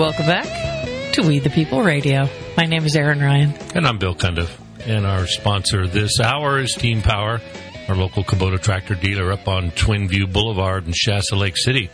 Welcome back to We the People Radio. My name is Erin Ryan. And I'm Bill Cundiff. And our sponsor this hour is Team Power, our local Kubota tractor dealer up on Twin View Boulevard in Shasta Lake City.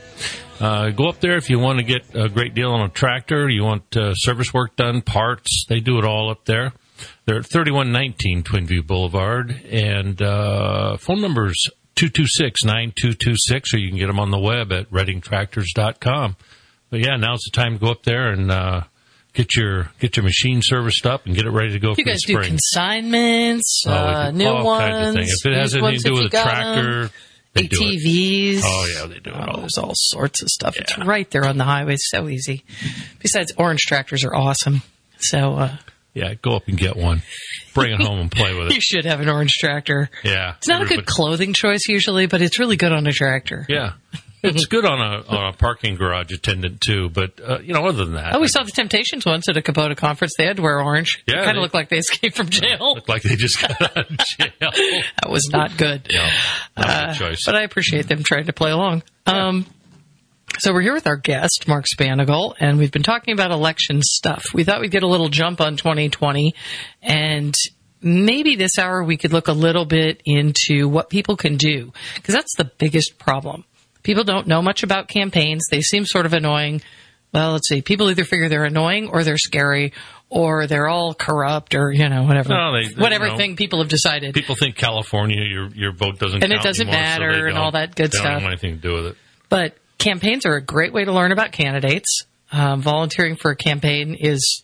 Go up there if you want to get a great deal on a tractor, you want service work done, parts, they do it all up there. They're at 3119 Twin View Boulevard, and phone number's 226-9226, or you can get them on the web at reddingtractors.com. But yeah, now's the time to go up there and get your machine serviced up and get it ready to go for the spring. You guys do consignments, new all ones. Kinds of things. If it has anything to do with a tractor, they do it. ATVs. Oh yeah, they do it all. There's all sorts of stuff. Yeah. It's right there on the highway. It's so easy. Besides, orange tractors are awesome. So yeah, go up and get one. Bring it home and play with it. You should have an orange tractor. Yeah, it's not a good clothing choice usually, but it's really good on a tractor. Yeah. It's good on a parking garage attendant, too, but, other than that. Oh, we saw the Temptations once at a Kubota conference. They had to wear orange. Yeah. It kind of looked like they escaped from jail. Looked like they just got out of jail. That was not good. No, not a good choice. But I appreciate them trying to play along. Yeah. So we're here with our guest, Mark Spanigal, and we've been talking about election stuff. We thought we'd get a little jump on 2020, and maybe this hour we could look a little bit into what people can do, because that's the biggest problem. People don't know much about campaigns. They seem sort of annoying. Well, let's see. People either figure they're annoying or they're scary or they're all corrupt or, whatever. No, whatever thing people have decided. People think California, your vote doesn't count and it doesn't anymore, matter so and all that good stuff. They don't have anything to do with it. But campaigns are a great way to learn about candidates. Volunteering for a campaign is,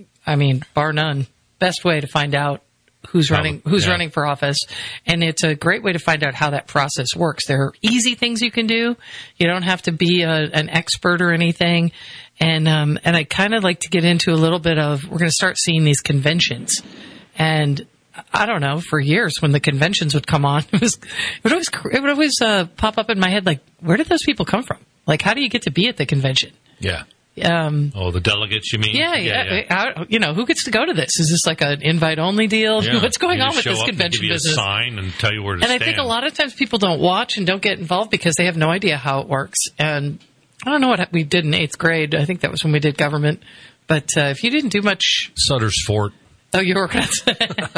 bar none, best way to find out who's running for office, and it's a great way to find out how that process works. There are easy things you can do. You don't have to be an expert or anything. And I kind of like to get into a little bit of, we're going to start seeing these conventions. And I don't know, for years when the conventions would come on, it would always pop up in my head, like, where did those people come from? Like, how do you get to be at the convention? Yeah. The delegates, you mean? Yeah. Who gets to go to this? Is this like an invite-only deal? Yeah. What's going on with this convention give you business? A sign and tell you where to stand. And I think a lot of times people don't watch and don't get involved because they have no idea how it works. And I don't know what we did in 8th grade. I think that was when we did government. But if you didn't do much... Sutter's Fort. Oh, you were going to say.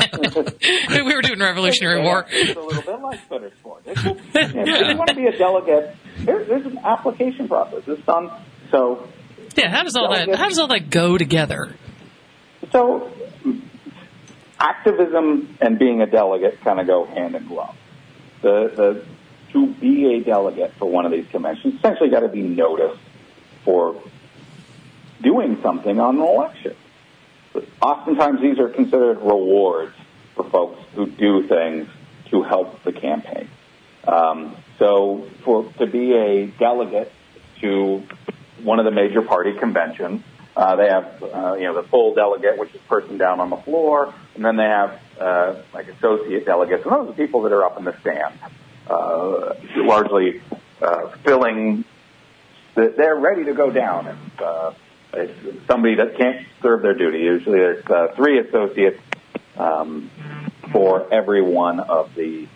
We were doing Revolutionary War. It's a little bit like Sutter's Fort. If you want to be a delegate, there's an application process. It's done. So... Yeah, how does all that go together? So, activism and being a delegate kind of go hand in glove. To be a delegate for one of these conventions, essentially got to be noticed for doing something on an election. But oftentimes, these are considered rewards for folks who do things to help the campaign. So, to be a delegate to one of the major party conventions, they have, the full delegate, which is person down on the floor, and then they have, associate delegates, and those are people that are up in the stand, largely filling, they're ready to go down. And it's somebody that can't serve their duty. Usually there's 3 associates for every one of the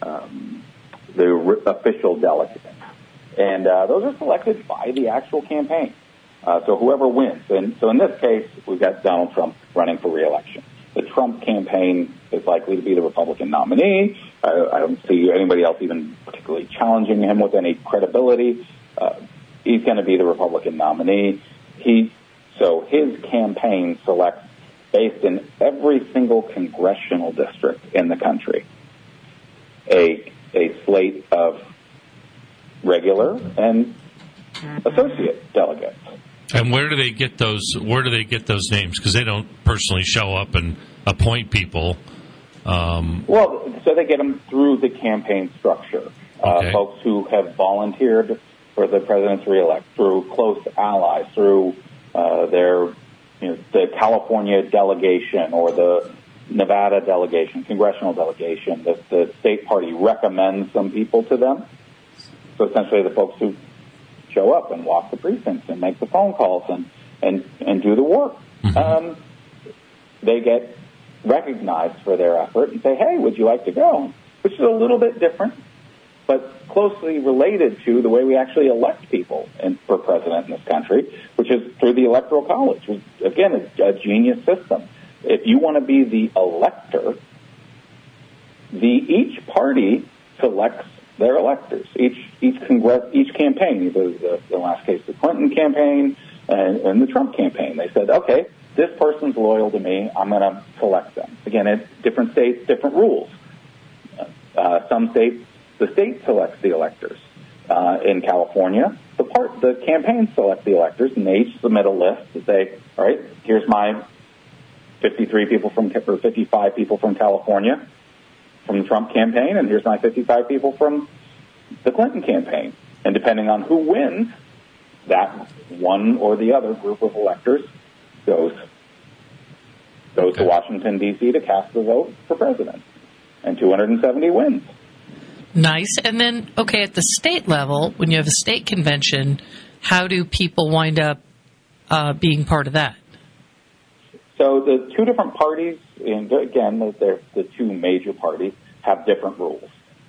official delegates. And those are selected by the actual campaign. So whoever wins. And so in this case, we've got Donald Trump running for re-election. The Trump campaign is likely to be the Republican nominee. I don't see anybody else even particularly challenging him with any credibility. He's going to be the Republican nominee. So his campaign selects, based in every single congressional district in the country, a slate of regular and associate delegates. And where do they get those names? Because they don't personally show up and appoint people. Well, so they get them through the campaign structure. Okay. Folks who have volunteered for the president's reelect, through close allies, through the California delegation or the Nevada delegation, congressional delegation. The state party recommends some people to them. So essentially the folks who show up and walk the precincts and make the phone calls and do the work, they get recognized for their effort and say, hey, would you like to go? Which is a little bit different but closely related to the way we actually elect people for president in this country, which is through the Electoral College, which, again, is a genius system. If you want to be the elector, each party selects their electors. Each campaign, either the last case, the Clinton campaign and the Trump campaign, they said, okay, this person's loyal to me, I'm going to select them. Again, in different states, different rules. Some states, the state selects the electors. In California, the campaign selects the electors, and they each submit a list to say, all right, here's my 55 people from California from the Trump campaign, and here's my 55 people from the Clinton campaign. And depending on who wins, that one or the other group of electors goes to Washington, D.C. to cast the vote for president. And 270 wins. Nice. And then, okay, at the state level, when you have a state convention, how do people wind up being part of that? So the two different parties, and again, the two major parties, have different rules.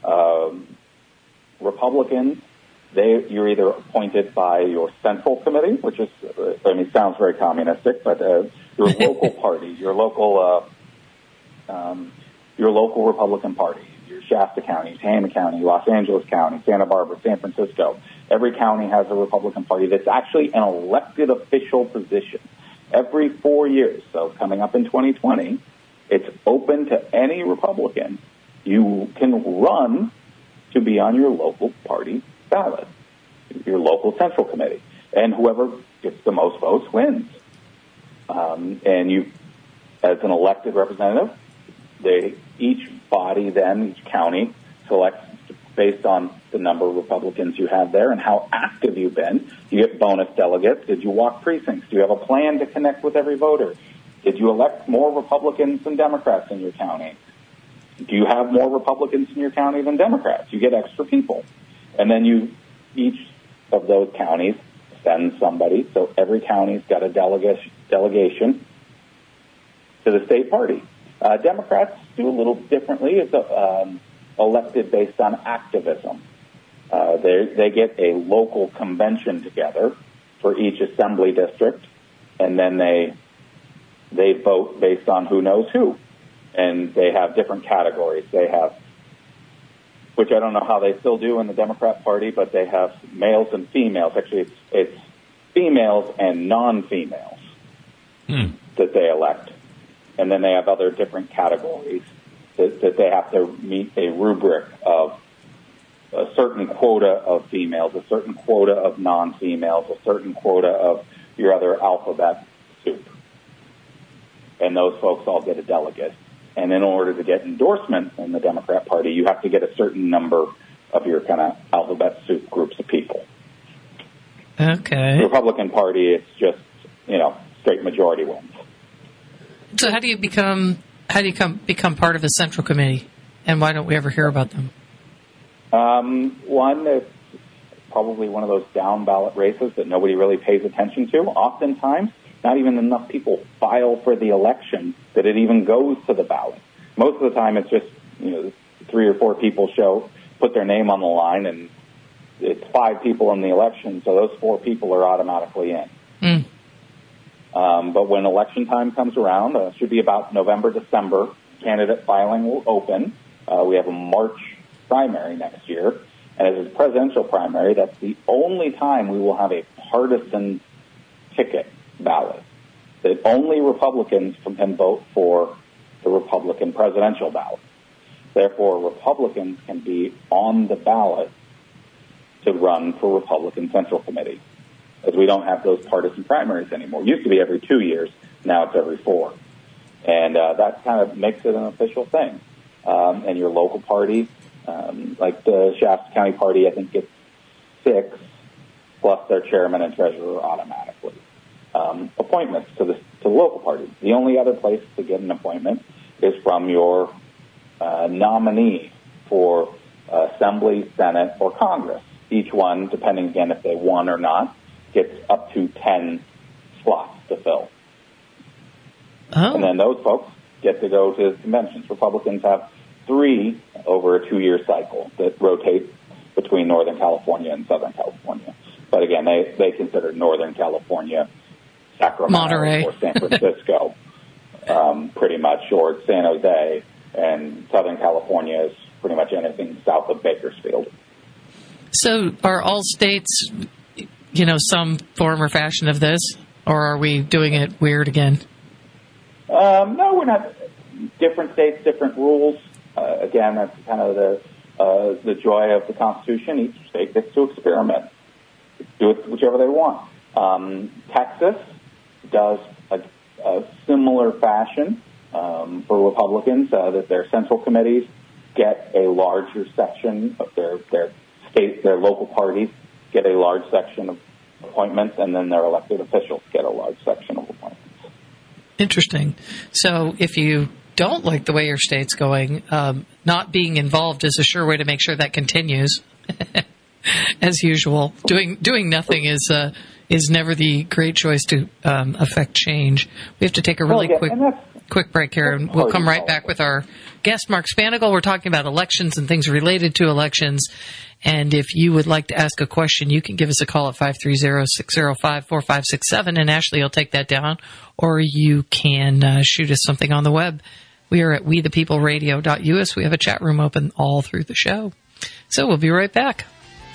Republicans, you're either appointed by your central committee, which is, sounds very communistic, but your local party, your local Republican Party, your Shasta County, Tama County, Los Angeles County, Santa Barbara, San Francisco. Every county has a Republican Party that's actually an elected official position. Every 4 years, so coming up in 2020, it's open to any Republican. You can run to be on your local party ballot, your local central committee, and whoever gets the most votes wins. And you, as an elected representative, each county selects based on the number of Republicans you have there and how active you've been. You get bonus delegates. Did you walk precincts? Do you have a plan to connect with every voter? Did you elect more Republicans than Democrats in your county? Do you have more Republicans in your county than Democrats? You get extra people. And then each of those counties sends somebody. So every county's got a delegation to the state party. Democrats do a little differently. It's elected based on activism. They get a local convention together for each assembly district, and then they vote based on who knows who. And they have different categories. They have, which I don't know how they still do in the Democrat Party, but they have males and females. Actually, it's females and non-females that they elect. And then they have other different categories that they have to meet a rubric of a certain quota of females, a certain quota of non-females, a certain quota of your other alphabet soup. And those folks all get a delegate. And in order to get endorsement in the Democrat Party, you have to get a certain number of your kind of alphabet soup groups of people. Okay. The Republican Party, it's just, straight majority wins. So how do you become part of a central committee, and why don't we ever hear about them? One, it's probably one of those down ballot races that nobody really pays attention to. Oftentimes, not even enough people file for the election that it even goes to the ballot. Most of the time, it's just 3 or 4 people put their name on the line, and it's 5 people in the election, so those 4 people are automatically in. But when election time comes around, it should be about November, December, candidate filing will open. We have a March primary next year. And as a presidential primary, that's the only time we will have a partisan ticket ballot. That only Republicans can vote for the Republican presidential ballot. Therefore, Republicans can be on the ballot to run for Republican Central Committee, as we don't have those partisan primaries anymore. It used to be every 2 years. Now it's every 4. And that kind of makes it an official thing. And your local party, like the Shasta County Party, I think gets 6, plus their chairman and treasurer automatically. Appointments to the local party. The only other place to get an appointment is from your nominee for Assembly, Senate, or Congress. Each one, depending again if they won or not, gets up to 10 slots to fill. Oh. And then those folks get to go to conventions. Republicans have 3 over a 2-year cycle that rotate between Northern California and Southern California. But again, they consider Northern California Sacramento Monterey. or San Francisco, pretty much, or San Jose, and Southern California is pretty much anything south of Bakersfield. So are all states, some form or fashion of this, or are we doing it weird again? No, we're not. Different states, different rules. Again, that's kind of the joy of the Constitution. Each state gets to experiment, do it whichever they want. Texas does a similar fashion for Republicans, that their central committees get a larger section of their state, their local parties get a large section of appointments, and then their elected officials get a large section of appointments. Interesting. So if you don't like the way your state's going, not being involved is a sure way to make sure that continues. As usual, doing nothing is never the great choice to affect change. We have to take a really quick break here, and we'll come right back with our guest, Mark Spanigle. We're talking about elections and things related to elections. And if you would like to ask a question, you can give us a call at 530-605-4567, and Ashley will take that down. Or you can shoot us something on the web. We are at wethepeopleradio.us. We have a chat room open all through the show. So we'll be right back.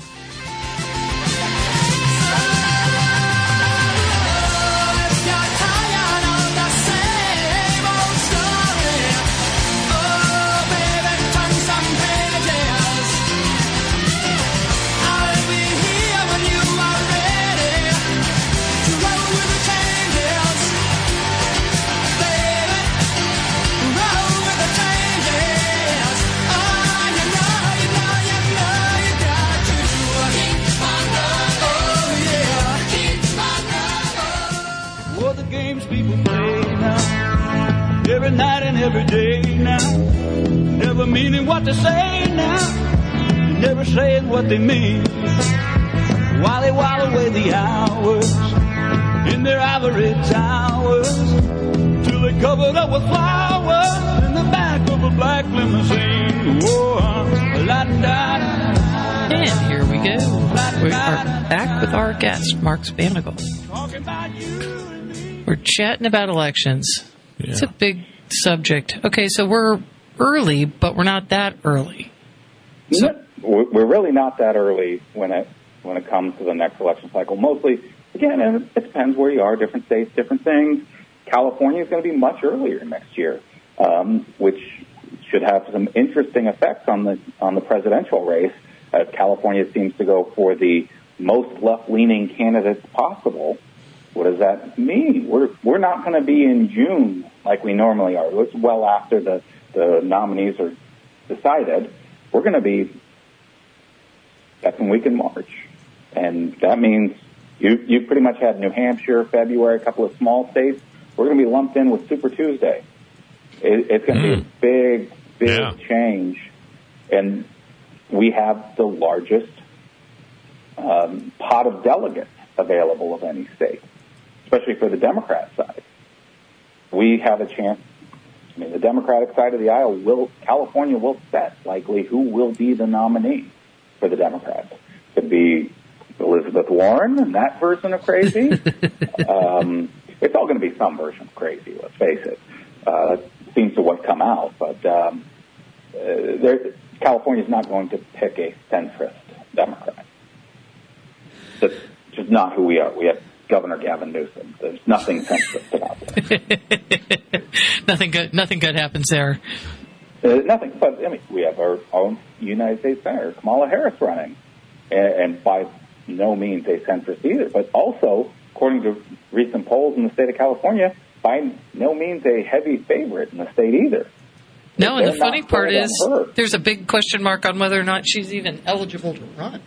Every night and every day now, never meaning what they say now, never saying what they mean, while they while away the hours in their ivory towers, till they're covered up with flowers in the back of a black limousine. Whoa, la-da-da. And here we go. We are back with our guest, Mark Spanigle. We're chatting about elections. Yeah. It's a big subject. Okay, so we're early, but we're not that early. So, we're really not that early when it comes to the next election cycle. Mostly, again, it depends where you are. Different states, different things. California is going to be much earlier next year, which should have some interesting effects on the presidential race. California seems to go for the most left-leaning candidates possible. What does that mean? We're not going to be in June like we normally are. It's well after the nominees are decided. We're going to be second week in March. And that means you pretty much had New Hampshire, February, a couple of small states. We're going to be lumped in with Super Tuesday. It's going to be a big change. And we have the largest pot of delegates available of any state, especially for the Democrat side. We have a chance. I mean, the Democratic side of the aisle California will set likely who will be the nominee for the Democrats. Could be Elizabeth Warren and that version of crazy. It's all going to be some version of crazy, let's face it. Seems to what come out, but California's not going to pick a centrist Democrat. That's just not who we are. We have Governor Gavin Newsom. There's nothing centrist about that. Nothing good happens there. Nothing. But I mean, we have our own United States Senator Kamala Harris running, and by no means a centrist either. But also, according to recent polls in the state of California, by no means a heavy favorite in the state either. No, and the funny part is there's a big question mark on whether or not she's even eligible to run.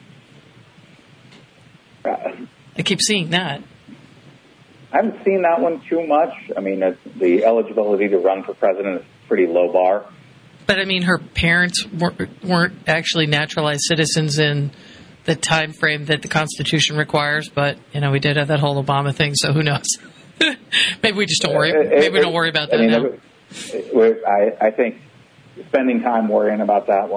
I keep seeing that. I haven't seen that one too much. I mean, the eligibility to run for president is a pretty low bar. But, I mean, her parents weren't actually naturalized citizens in the time frame that the Constitution requires. But, we did have that whole Obama thing, so who knows? Maybe we just don't worry. Maybe we don't worry about that now. I think spending time worrying about that one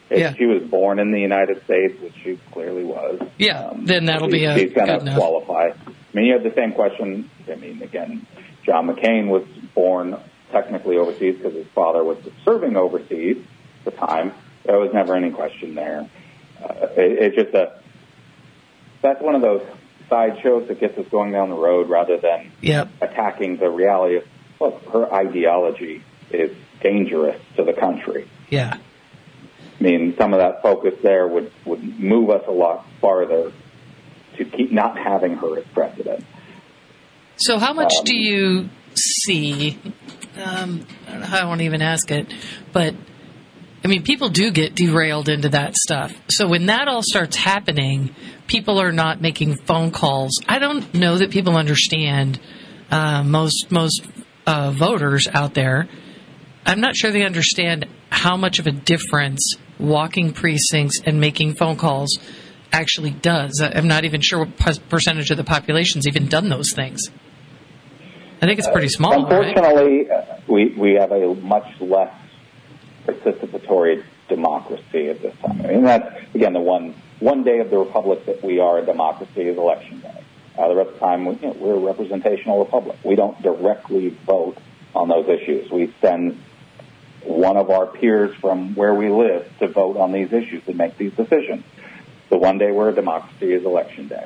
If she was born in the United States, which she clearly was, then that'll be she's going to qualify. I mean, you have the same question. I mean, again, John McCain was born technically overseas because his father was serving overseas at the time. There was never any question there. It's just that's one of those sideshows that gets us going down the road rather than attacking the reality of, look, her ideology is dangerous to the country. Yeah. I mean, some of that focus there would move us a lot farther to keep not having her as president. So how much do you see, I won't even ask it, but, I mean, people do get derailed into that stuff. So when that all starts happening, people are not making phone calls. I don't know that people understand, most voters out there. I'm not sure they understand how much of a difference walking precincts and making phone calls actually does. I'm not even sure what percentage of the population's even done those things. I think it's pretty small. Unfortunately, right? we have a much less participatory democracy at this time. I mean, that's, again, the one day of the republic that we are a democracy is election day. The rest of the time, we're a representational republic. We don't directly vote on those issues. We send one of our peers from where we live to vote on these issues and make these decisions. The one day we're a democracy is election day.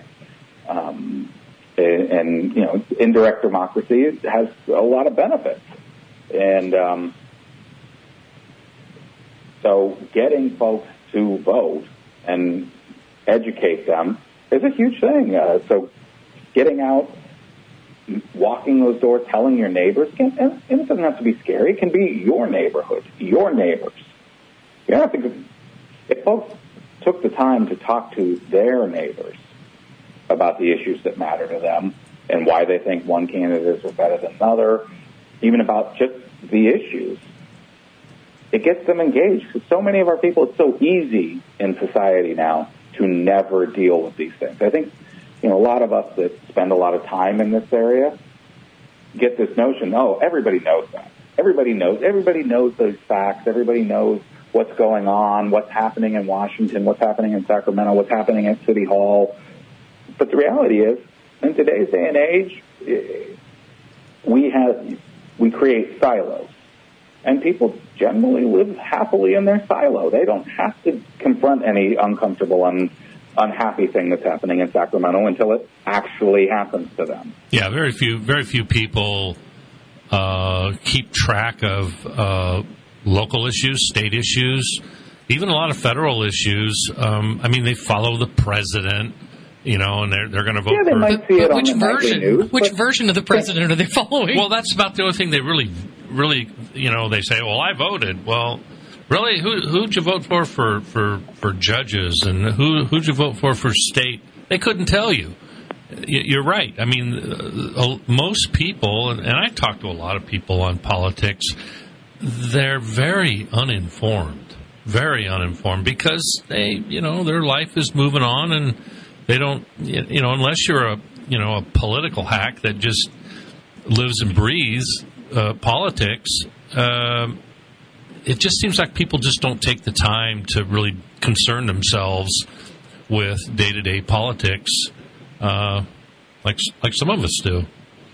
And indirect democracy has a lot of benefits. And so getting folks to vote and educate them is a huge thing. So getting out, walking those doors, telling your neighbors, and it doesn't have to be scary. It can be your neighborhood, your neighbors. You don't have to, if folks took the time to talk to their neighbors about the issues that matter to them and why they think one candidate is better than another, even about just the issues, it gets them engaged. Because so many of our people, it's so easy in society now to never deal with these things. I think, a lot of us that spend a lot of time in this area get this notion, everybody knows that. Everybody knows those facts. Everybody knows what's going on, what's happening in Washington, what's happening in Sacramento, what's happening at City Hall. But the reality is, in today's day and age, we create silos. And people generally live happily in their silo. They don't have to confront any uncomfortable and unhappy thing that's happening in Sacramento until it actually happens to them. Yeah, very few people keep track of local issues, state issues, even a lot of federal issues. They follow the president, and they're going to vote for. Might see it on the version? News, which version of the president are they following? Well, that's about the only thing they really, they say, well, I voted. Well, really, who'd you vote for judges, and who'd you vote for state? They couldn't tell you. You're right. I mean, most people, and I talk to a lot of people on politics, they're very uninformed because they, their life is moving on, and they don't, unless you're a political hack that just lives and breathes politics. It just seems like people just don't take the time to really concern themselves with day-to-day politics, like some of us do.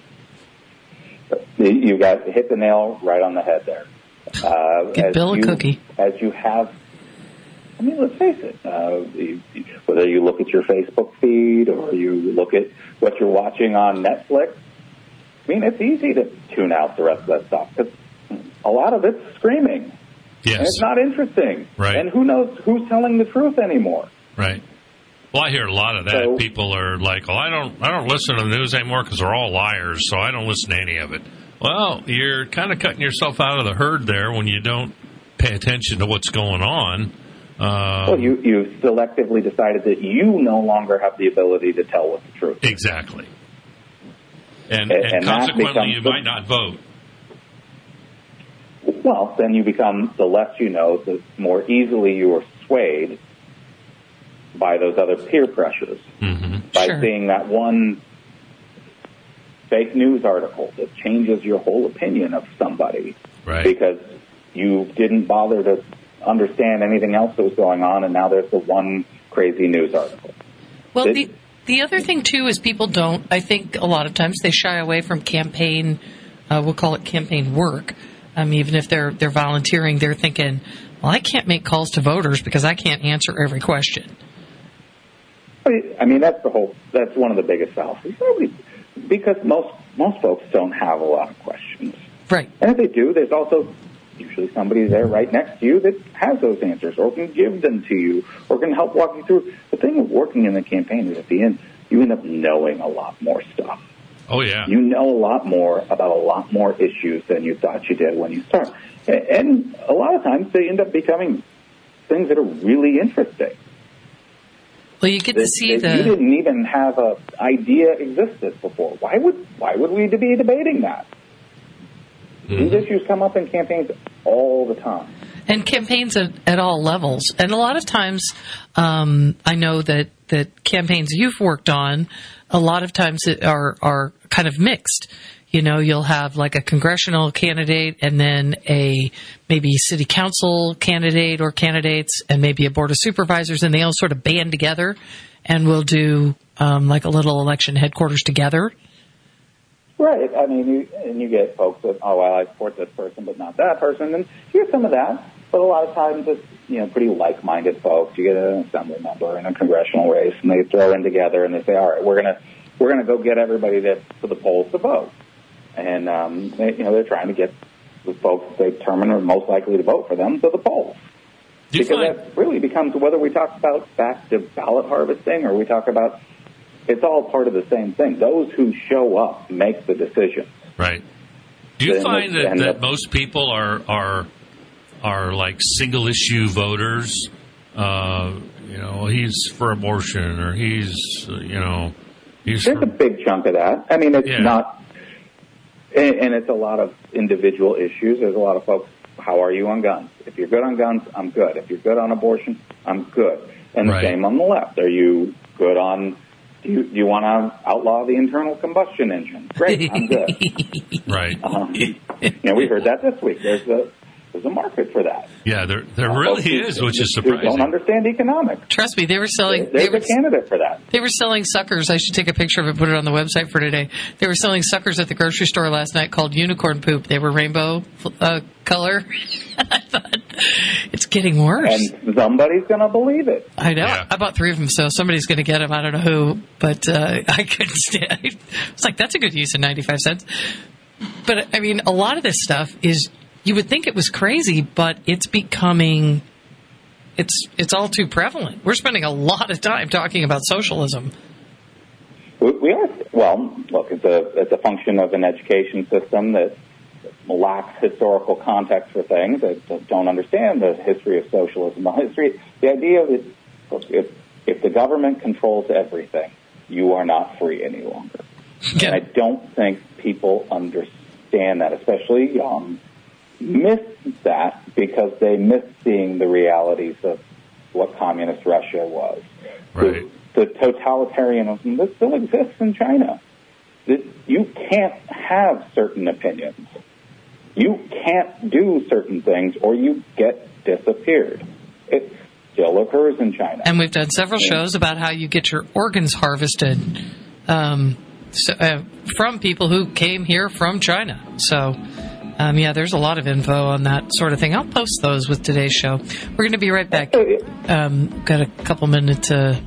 You got hit the nail right on the head there. Get Bill a cookie. As you have, let's face it, whether you look at your Facebook feed or you look at what you're watching on Netflix, it's easy to tune out the rest of that stuff because a lot of it's screaming. Yes. And it's not interesting. Right. And who knows who's telling the truth anymore. Right. Well, I hear a lot of that. So, people are like, well, I don't listen to the news anymore because they're all liars, so I don't listen to any of it. Well, you're kind of cutting yourself out of the herd there when you don't pay attention to what's going on. You selectively decided that you no longer have the ability to tell what the truth is. Exactly. And consequently, you might not vote. Well, then you become, the less you know, the more easily you are swayed by those other peer pressures. Mm-hmm. By seeing that one fake news article that changes your whole opinion of somebody. Right. Because you didn't bother to understand anything else that was going on, and now there's the one crazy news article. Well, the other thing, too, is people don't, I think a lot of times they shy away from campaign, we'll call it campaign work. Even if they're volunteering, they're thinking, well, I can't make calls to voters because I can't answer every question. I mean, that's one of the biggest fallacies. Because most folks don't have a lot of questions. Right. And if they do, there's also usually somebody there right next to you that has those answers or can give them to you or can help walk you through. The thing with working in the campaign is at the end, you end up knowing a lot more stuff. Oh, yeah. You know a lot more about a lot more issues than you thought you did when you start. And a lot of times they end up becoming things that are really interesting. Well, you get to see you didn't even have an idea existed before. Why would we be debating that? Mm-hmm. These issues come up in campaigns all the time. And campaigns at all levels. And a lot of times, I know that campaigns you've worked on, a lot of times are kind of mixed. You know, you'll have like a congressional candidate and then a maybe city council candidate or candidates and maybe a board of supervisors, and they all sort of band together and will do like a little election headquarters together. Right. I mean, you get folks that, oh, well, I support this person but not that person, and here's some of that. But a lot of times it's, pretty like-minded folks. You get an assembly member in a congressional race, and they throw in together and they say, all right, we're gonna go get everybody to the polls to vote. And, they're trying to get the folks that they determine are most likely to vote for them to the polls. Because that really becomes, whether we talk about back to ballot harvesting or we talk about, it's all part of the same thing. Those who show up make the decision. Right. Do you find that most people are like single issue voters? He's for abortion or he's There's a big chunk of that. I mean, it's not. And it's a lot of individual issues. There's a lot of folks, how are you on guns? If you're good on guns, I'm good. If you're good on abortion, I'm good. And the same on the left. Are you good on, do you want to outlaw the internal combustion engine? Great, I'm good. Right. We heard that this week. There's a market for that. Yeah, there really is, which is surprising. Don't understand economics. Trust me, they were selling. There's a candidate for that. They were selling suckers. I should take a picture of it, put it on the website for today. They were selling suckers at the grocery store last night called unicorn poop. They were rainbow color. I thought, it's getting worse. And somebody's going to believe it. I know. Yeah. I bought 3 of them, so somebody's going to get them. I don't know who, but I couldn't stand it. It's like, that's a good use of 95 cents. But, I mean, a lot of this stuff is, you would think it was crazy, but it's becoming, it's all too prevalent. We're spending a lot of time talking about socialism. We are. Well, look, it's a function of an education system that lacks historical context for things, that don't understand the history of socialism. The idea is, look, if the government controls everything, you are not free any longer. Yeah. And I don't think people understand that, especially young. Miss that because they miss seeing the realities of what communist Russia was. Right. The totalitarianism that still exists in China. You can't have certain opinions. You can't do certain things or you get disappeared. It still occurs in China. And we've done several shows about how you get your organs harvested from people who came here from China. So... there's a lot of info on that sort of thing. I'll post those with today's show. We're going to be right back. Got a couple minute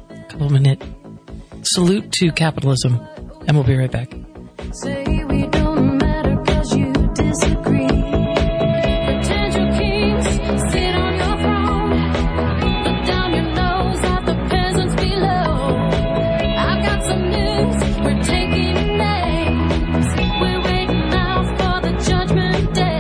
salute to capitalism, and we'll be right back. Say we don't matter 'cause you disagree. Potential kings sit on your throne. Look down your nose at the peasants below. I've got some news. We're taking names. We're waiting now for the judgment day.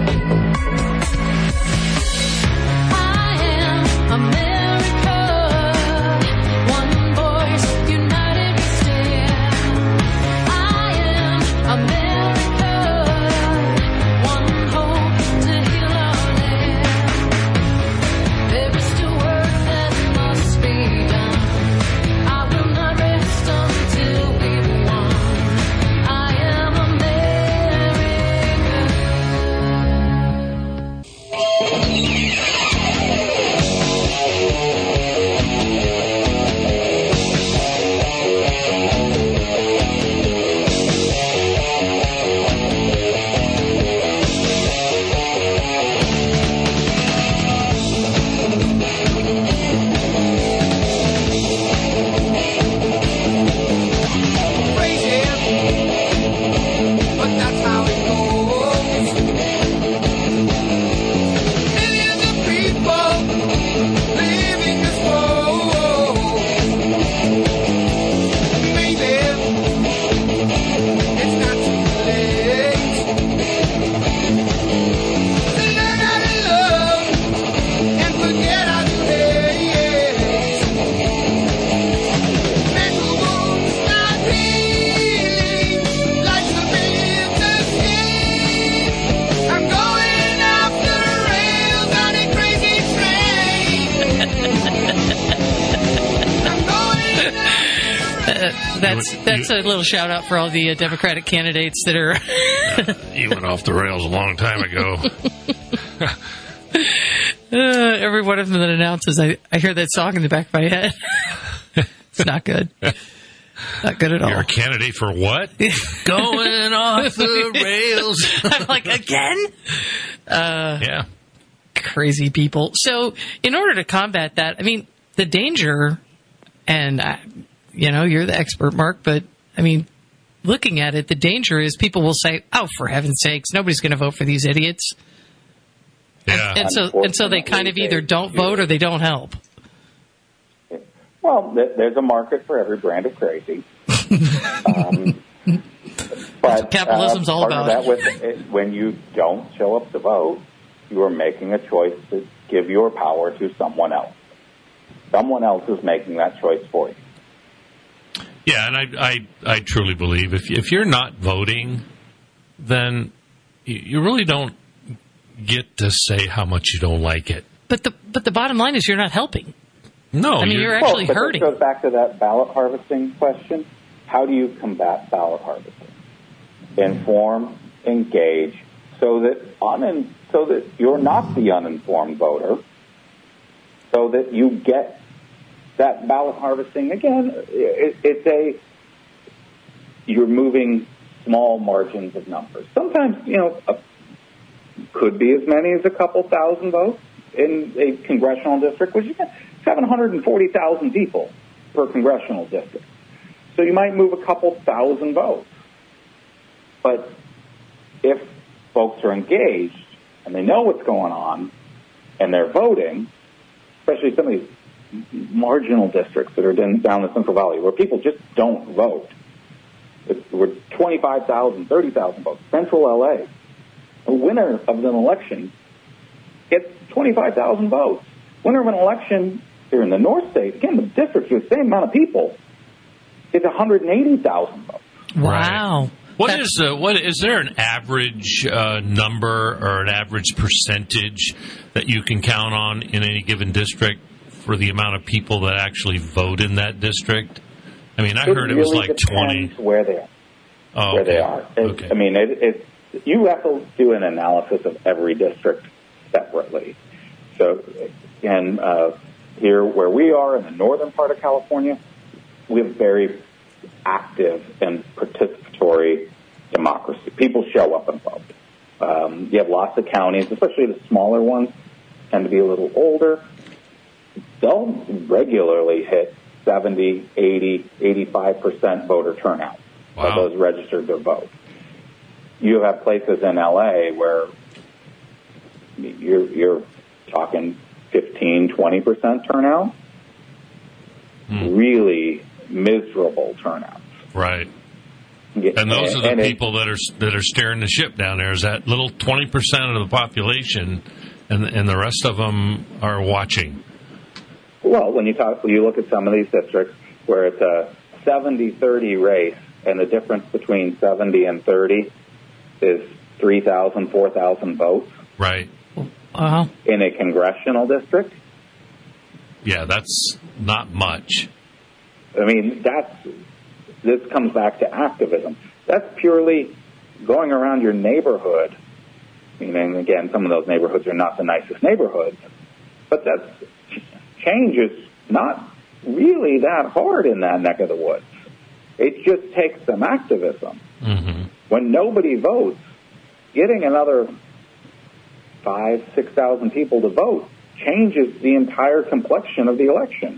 I am America. One voice, united we stand. I am America. One hope to heal our land. There is still work that must be done. I will not rest until we've won. I am America. That's a little shout out for all the Democratic candidates that are. You went off the rails a long time ago. Every one of them that announces, I hear that song in the back of my head. It's not good. Not good at all. You're a candidate for what? Going off the rails. I'm like, again? Yeah. Crazy people. So, in order to combat that, I mean, the danger, and, you're the expert, Mark, but, I mean, looking at it, the danger is people will say, oh, for heaven's sakes, nobody's going to vote for these idiots. Yeah. And so they kind of either don't vote or they don't help. Well, there's a market for every brand of crazy. But capitalism's all part about. of that when you don't show up to vote, you are making a choice to give your power to someone else. Someone else is making that choice for you. Yeah, and I truly believe if you're not voting, then you really don't get to say how much you don't like it. But the bottom line is you're not helping. No, I mean, you're actually but hurting. This goes back to that ballot harvesting question. How do you combat ballot harvesting? Inform, engage, so that you're not the uninformed voter, so that you get that ballot harvesting. Again, you're moving small margins of numbers. Sometimes, could be as many as a couple thousand votes in a congressional district, which is 740,000 people per congressional district. So you might move a couple thousand votes. But if folks are engaged and they know what's going on and they're voting, especially some of these marginal districts that are down the Central Valley where people just don't vote. We're 25,000, 30,000 votes. Central L.A., the winner of an election gets 25,000 votes. Winner of an election here in the North State, again, the district with the same amount of people, gets 180,000 votes. Wow. What is there an average number or an average percentage that you can count on in any given district for the amount of people that actually vote in that district? I mean, I heard it was really like 20. Where they are. Oh, where okay. they are. Okay. I mean, you have to do an analysis of every district separately. So, and here where we are in the northern part of California, we have very active and participatory democracy. People show up and vote. You have lots of counties, especially the smaller ones, tend to be a little older. They'll regularly hit 70, 80, 85% voter turnout of those registered to vote. You have places in L.A. where you're talking 15, 20% turnout. Really miserable turnouts. Right. And those are the people that are steering the ship down there. Is that little 20% of the population, and the rest of them are watching. Well, when you look at some of these districts where it's a 70-30 race, and the difference between 70 and 30 is 3,000, 4,000 votes. Right. In a congressional district. Yeah, that's not much. I mean, this comes back to activism. That's purely going around your neighborhood. I mean, and again, some of those neighborhoods are not the nicest neighborhoods, but change is not really that hard in that neck of the woods. It just takes some activism. Mm-hmm. When nobody votes, getting another 5,000, 6,000 people to vote changes the entire complexion of the election.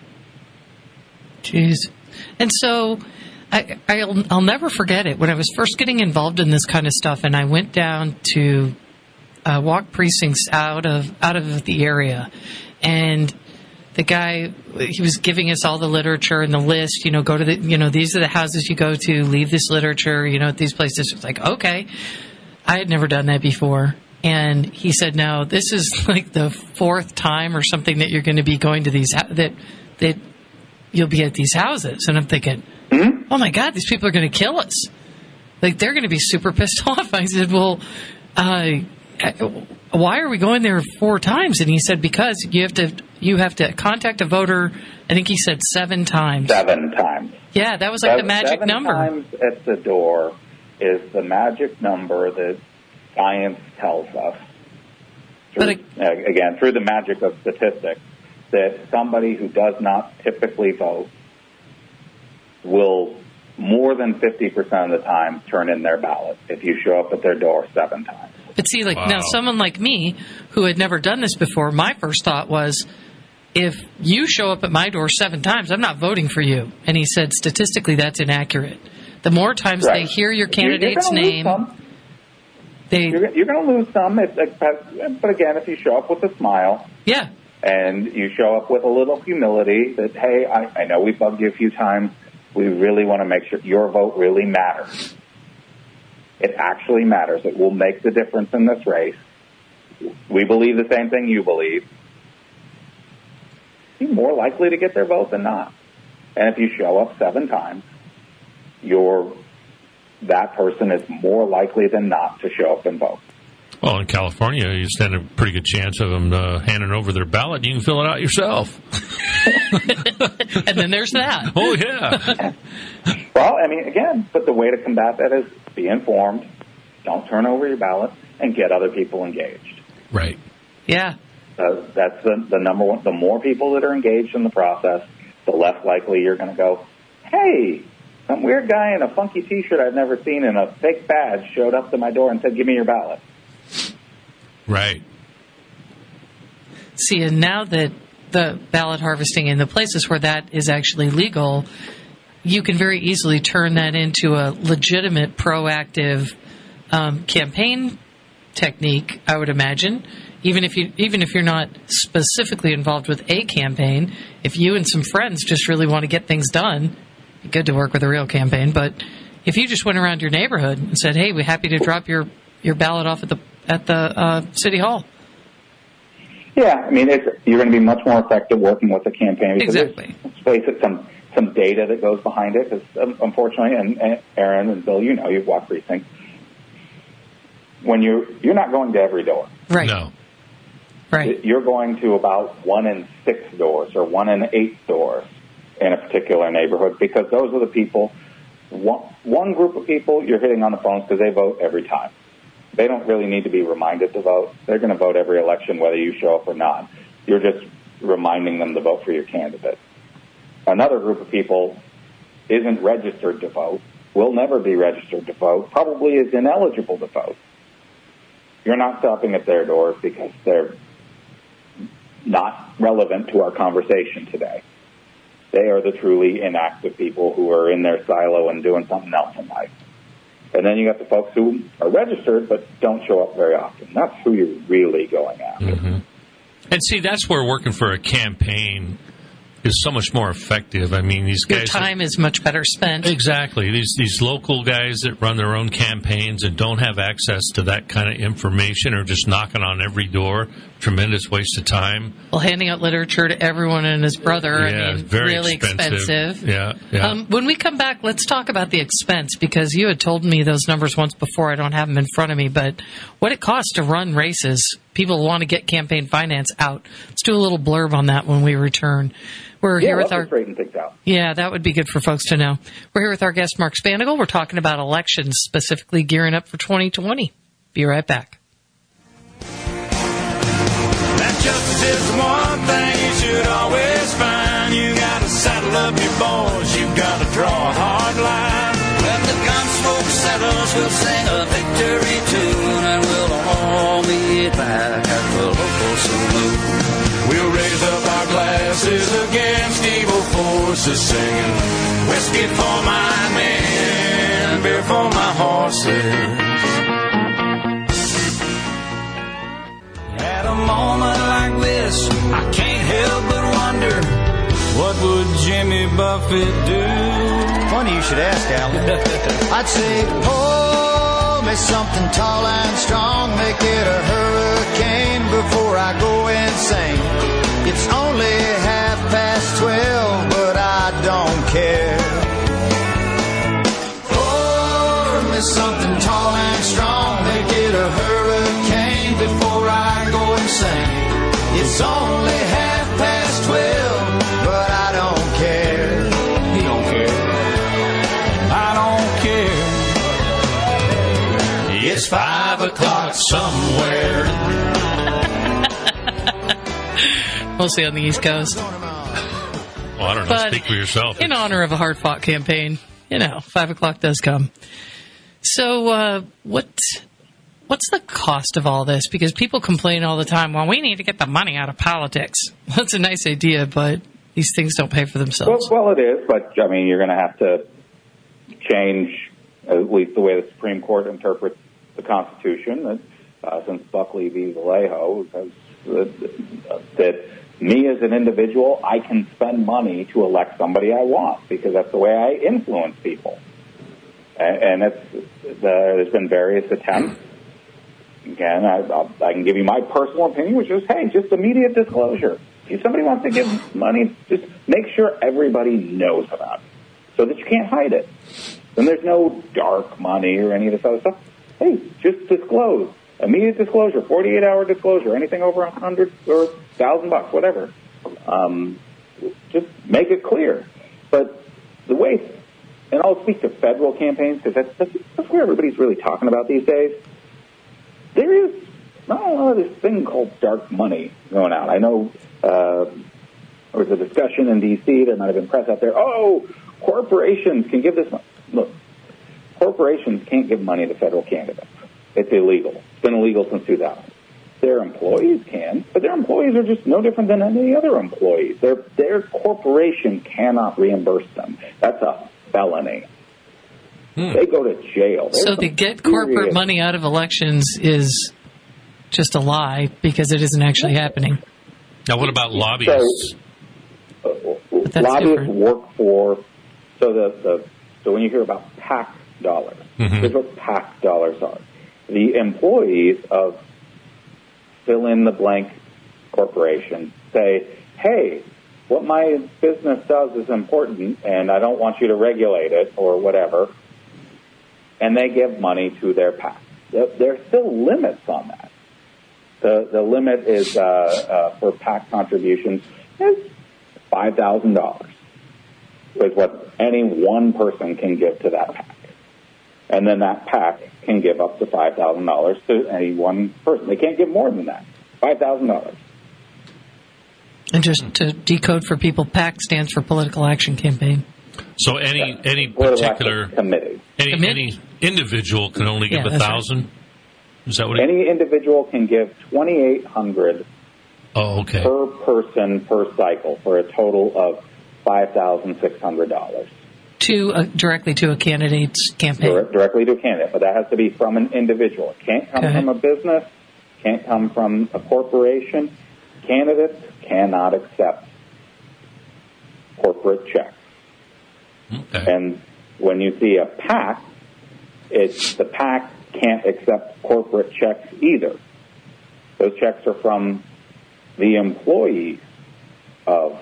Jeez. And so I'll never forget it. When I was first getting involved in this kind of stuff, and I went down to walk precincts out of the area, and the guy, he was giving us all the literature and the list, go to these are the houses you go to, leave this literature, at these places. It's like, okay. I had never done that before. And he said, no, this is like the fourth time or something that you're going to be going to these, that you'll be at these houses. And I'm thinking, oh my God, these people are going to kill us. Like, they're going to be super pissed off. I said, well, why are we going there 4 times? And he said, because you have to contact a voter. I think he said 7 times. 7 times. Yeah, that was like the magic seven number. Times at the door is the magic number that science tells us. Again, through the magic of statistics, that somebody who does not typically vote will more than 50% of the time turn in their ballot if you show up at their door 7 times. But see, now someone like me who had never done this before, my first thought was, if you show up at my door 7 times, I'm not voting for you. And he said, statistically, that's inaccurate. The more times they hear your candidate's name, you're going to lose some. But again, if you show up with a smile, yeah, and you show up with a little humility that, hey, I know we bugged you a few times. We really want to make sure your vote really matters. It actually matters. It will make the difference in this race. We believe the same thing you believe. You're more likely to get their vote than not. And if you show up 7 times, that person is more likely than not to show up and vote. Well, in California, you stand a pretty good chance of them handing over their ballot. You can fill it out yourself. And then there's that. Oh, yeah. Well, I mean, again, but the way to combat that is be informed, don't turn over your ballot, and get other people engaged. Right. Yeah. That's the number one. The more people that are engaged in the process, the less likely you're going to go, hey, some weird guy in a funky T-shirt I've never seen and a fake badge showed up to my door and said, give me your ballot. Right. See, and now that the ballot harvesting in the places where that is actually legal, you can very easily turn that into a legitimate, proactive campaign technique, I would imagine. Even if you're not specifically involved with a campaign, if you and some friends just really want to get things done, good to work with a real campaign. But if you just went around your neighborhood and said, "Hey, we're happy to drop your ballot off at the city hall." Yeah, I mean, you're going to be much more effective working with the campaign. Exactly. Let's face it, some data that goes behind it. Because unfortunately, and Aaron and Bill, you've walked precincts. When you're not going to every door, right? No. Right. You're going to about 1 in 6 doors or 1 in 8 doors in a particular neighborhood, because those are the people. One group of people you're hitting on the phones because they vote every time. They don't really need to be reminded to vote. They're going to vote every election whether you show up or not. You're just reminding them to vote for your candidate. Another group of people isn't registered to vote, will never be registered to vote, probably is ineligible to vote. You're not stopping at their doors because they're not relevant to our conversation today. They are the truly inactive people who are in their silo and doing something else in life. And then you got the folks who are registered but don't show up very often. That's who you're really going after. Mm-hmm. And see, that's where working for a campaign is so much more effective. I mean, these guys... Your time is much better spent. Exactly. These local guys that run their own campaigns and don't have access to that kind of information are just knocking on every door. Tremendous waste of time. Well, handing out literature to everyone and his brother, Yeah, I mean, very really expensive. Yeah. When we come back, let's talk about the expense, because you had told me those numbers once before. I don't have them in front of me, but what it costs to run races, people want to get campaign finance out. Let's do a little blurb on that when we return. We're here with our... straighten things out. Yeah, that would be good for folks to know. We're here with our guest, Mark Spanigal. We're talking about elections, specifically gearing up for 2020. Be right back. That justice is the one thing you should always find. You gotta saddle up your boys, you gotta draw a hard line. When the gun smoke settles, we'll sing a victory tune, and we'll all meet back at the local saloon. We'll raise up our glasses against evil forces, singing whiskey for my men, beer for my horses. At a moment like this, I can't help but wonder, what would Jimmy Buffett do? Funny you should ask, Alan. I'd say, pull me something tall and strong, make it a hurricane before I go insane. It's only 12:30, but I don't care. Pour me something tall and strong, make it a hurricane before I go insane. It's only 12:30, but I don't care. He don't care. It's 5 o'clock somewhere. Mostly on the East Coast. Well, I don't know. But Speak for yourself. in honor of a hard-fought campaign, 5 o'clock does come. So what's the cost of all this? Because people complain all the time, well, we need to get the money out of politics. That's a nice idea, but these things don't pay for themselves. Well, it is, but, I mean, you're going to have to change at least the way the Supreme Court interprets the Constitution, since Buckley v. Vallejo, that me as an individual, I can spend money to elect somebody I want because that's the way I influence people. And there's been various attempts. Again, I can give you my personal opinion, which is, hey, just immediate disclosure. If somebody wants to give money, just make sure everybody knows about it so that you can't hide it. Then there's no dark money or any of this other stuff. Hey, just disclose. Immediate disclosure, 48-hour disclosure, anything over $100 or $1,000, whatever. Just make it clear. But the way, and I'll speak to federal campaigns because that's where everybody's really talking about these days. There is this thing called dark money going out. I know there was a discussion in D.C. There might have been press out there. Oh, corporations can give this money. Look, corporations can't give money to federal candidates. It's illegal. It's been illegal since 2000. Their employees can, but their employees are just no different than any other employees. Their corporation cannot reimburse them. That's a felony. They go to jail. So the get corporate money out of elections is just a lie because it isn't actually happening. Now, what about lobbyists? Lobbyists work for, so when you hear about PAC dollars, here's what PAC dollars are. The employees of fill-in-the-blank corporation say, hey, what my business does is important, and I don't want you to regulate it or whatever, and they give money to their PAC. There's still limits on that. The limit is for PAC contributions is $5,000, is what any one person can give to that PAC. And then that PAC can give up to $5,000 to any one person. They can't give more than that. $5,000. And just to decode for people, PAC stands for Political Action Campaign. So any particular committee, any individual can only give $1,000. Right. Is that what? Any individual can give $2,800 per person per cycle for a total of $5,600. Directly to a candidate's campaign. Directly to a candidate, but that has to be from an individual. It can't come from a business. Can't come from a corporation. Candidates cannot accept corporate checks. Okay. And when you see a PAC, the PAC can't accept corporate checks either. Those checks are from the employees of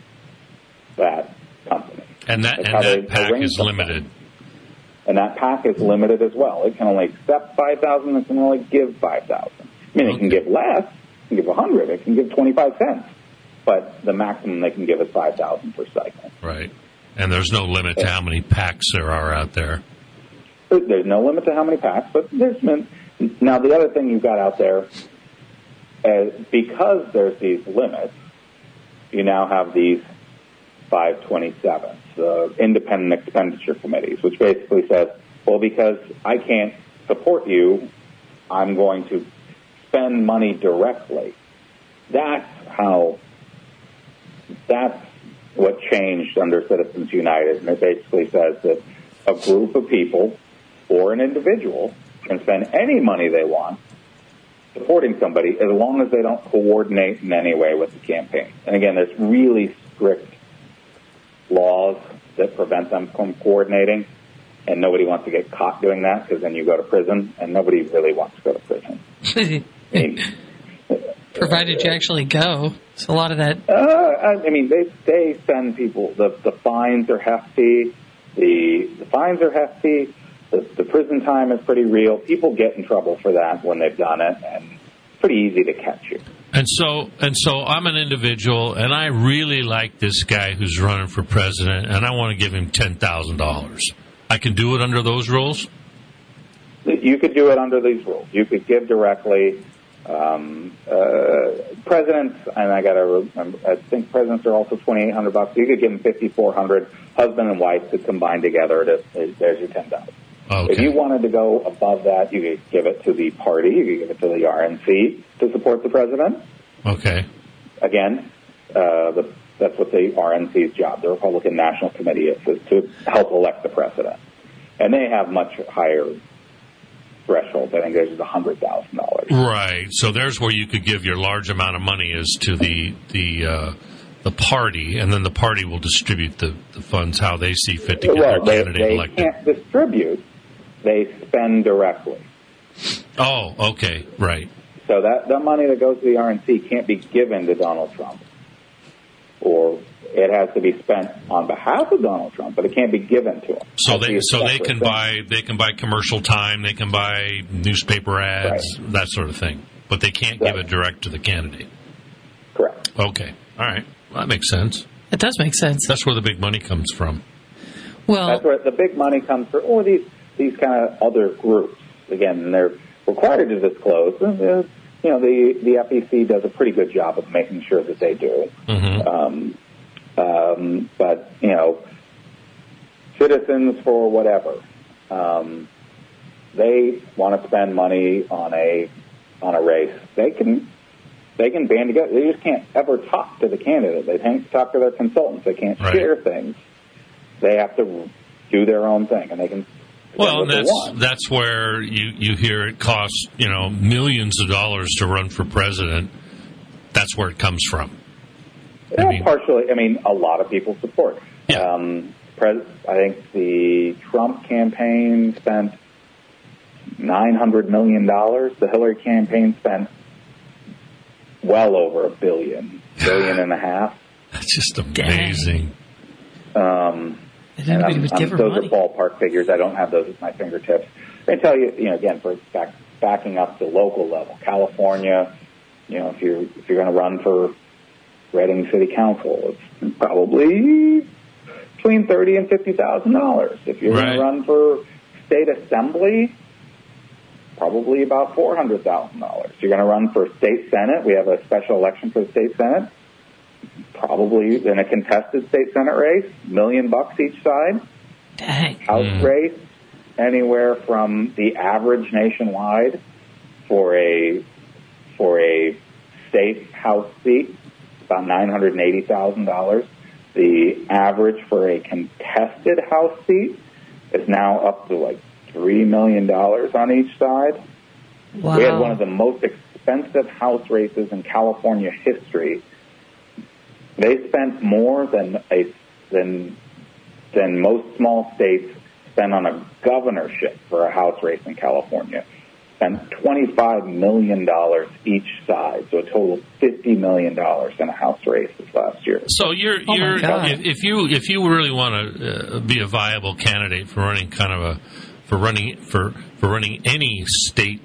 that company. And that PAC is limited. And that PAC is limited as well. It can only accept $5,000. It can only give $5,000. I mean, it can give less. It can give $100. It can give 25 cents. But the maximum they can give is $5,000 per cycle. Right. And there's no limit to how many PACs there are out there. There's no limit to how many PACs. But now the other thing you've got out there, because there's these limits, you now have these 527s, the independent expenditure committees, which basically says, well, because I can't support you, I'm going to spend money directly. That's what changed under Citizens United. And it basically says that a group of people or an individual can spend any money they want supporting somebody as long as they don't coordinate in any way with the campaign. And again, there's really strict laws that prevent them from coordinating, and nobody wants to get caught doing that because then you go to prison, and nobody really wants to go to prison. Provided you actually go. It's a lot of that. I mean, they send people. The fines are hefty. The fines are hefty. The prison time is pretty real. People get in trouble for that when they've done it, and it's pretty easy to catch you. And so I'm an individual, and I really like this guy who's running for president, and I want to give him $10,000. I can do it under those rules? You could do it under these rules. You could give directly. Presidents, and I got to remember, I think presidents are also $2,800. You could give them $5,400. Husband and wife could combine together. There's your $10. Okay. If you wanted to go above that, you could give it to the party. You could give it to the RNC to support the president. Okay. Again, that's what the RNC's job, the Republican National Committee, is to help elect the president. And they have much higher thresholds. I think theirs is $100,000. Right. So there's where you could give your large amount of money is to the party, and then the party will distribute the funds how they see fit to get their candidate elected. They can't distribute. They spend directly. Oh, okay. Right. So that money that goes to the RNC can't be given to Donald Trump. Or it has to be spent on behalf of Donald Trump, but it can't be given to him. So they can buy commercial time, they can buy newspaper ads, right, that sort of thing, but they can't give it direct to the candidate. Correct. Okay. All right. Well, that makes sense. It does make sense. That's where the big money comes from. Well, that's where the big money comes from. Or these kind of other groups. Again, they're required to disclose. The FEC does a pretty good job of making sure that they do. Mm-hmm. But Citizens for whatever, they want to spend money on a race. They can band together. They just can't ever talk to the candidate. They can't talk to their consultants. They can't share things. They have to do their own thing, and they can. Well, that's where you hear it costs millions of dollars to run for president. That's where it comes from. Yeah, partially. I mean, a lot of people support. Yeah. I think the Trump campaign spent $900 million. The Hillary campaign spent well over $1 billion and a half. That's just amazing. Those are ballpark figures. I don't have those at my fingertips. I tell you, again, for backing up to local level, California, if you're going to run for Reading City Council, it's probably between $30,000 and $50,000. If you're going to run for state assembly, probably about $400,000. If you're going to run for state senate, we have a special election for the state senate. Probably in a contested state senate race, $1 million each side. Dang. House race, anywhere from the average nationwide for a state house seat, about $980,000. The average for a contested house seat is now up to like $3 million on each side. Wow. We had one of the most expensive house races in California history. They spent more than most small states spend on a governorship for a house race in California. Spent $25 million each side, so a total of $50 million in a house race this last year. So if you really want to be a viable candidate for running for running any state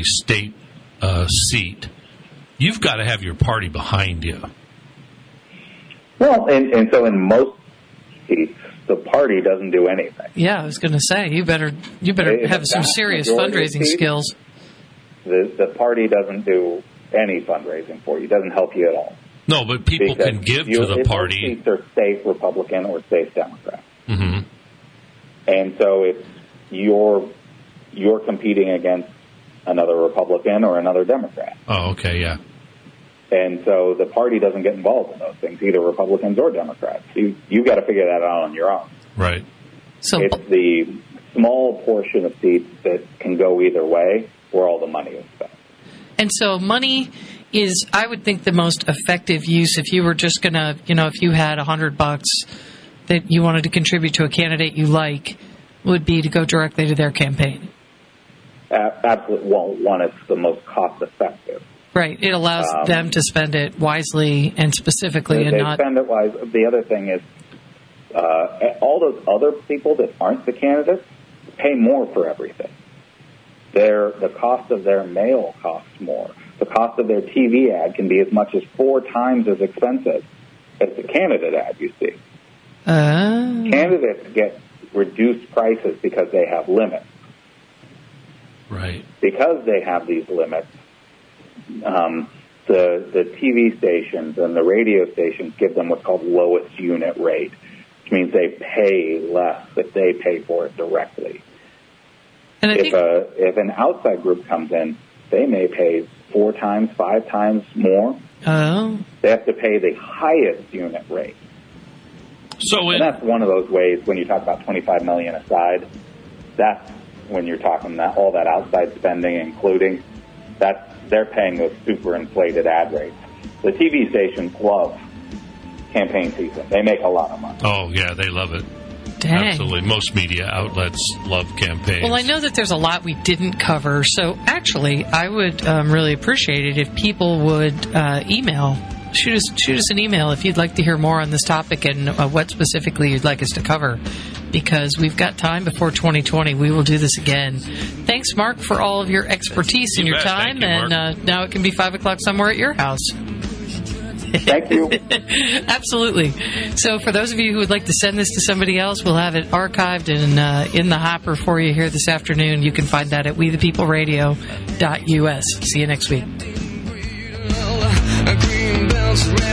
seat, you've got to have your party behind you. Well, and so in most seats, the party doesn't do anything. Yeah, I was going to say you better have some serious fundraising skills. The party doesn't do any fundraising for you. It doesn't help you at all. No, but people can give to the party. Most seats are safe Republican or safe Democrat. Mm-hmm. And so if you're competing against another Republican or another Democrat. Oh, okay, yeah. And so the party doesn't get involved in those things, either Republicans or Democrats. You've got to figure that out on your own. Right. So it's the small portion of seats that can go either way where all the money is spent. And so money is, I would think, the most effective use if you were just going to, if you had $100 that you wanted to contribute to a candidate you like, would be to go directly to their campaign. Absolutely. Well, one, it's the most cost effective. Right. It allows them to spend it wisely and specifically they spend it wisely. The other thing is all those other people that aren't the candidates pay more for everything. The cost of their mail costs more. The cost of their TV ad can be as much as 4 times as expensive as the candidate ad you see. Candidates get reduced prices because they have limits. Right. Because they have these limits, the TV stations and the radio stations give them what's called lowest unit rate, which means they pay less if they pay for it directly. And I think If an outside group comes in, they may pay 4 times, 5 times more. Oh. They have to pay the highest unit rate. So And that's one of those ways when you talk about $25 million aside, that's when you're talking that all that outside spending, including that they're paying those super inflated ad rates. The TV stations love campaign season. They make a lot of money. Oh, yeah, they love it. Dang. Absolutely. Most media outlets love campaigns. Well, I know that there's a lot we didn't cover, so actually, I would really appreciate it if people would email. Shoot us an email if you'd like to hear more on this topic and what specifically you'd like us to cover, because we've got time before 2020. We will do this again. Thanks, Mark, for all of your expertise and your bet. time. Thank you, and now it can be 5 o'clock somewhere at your house. Thank you. Absolutely. So for those of you who would like to send this to somebody else, we'll have it archived and in the hopper for you here this afternoon. You can find that at wethepeopleradio.us. See you next week. Green belts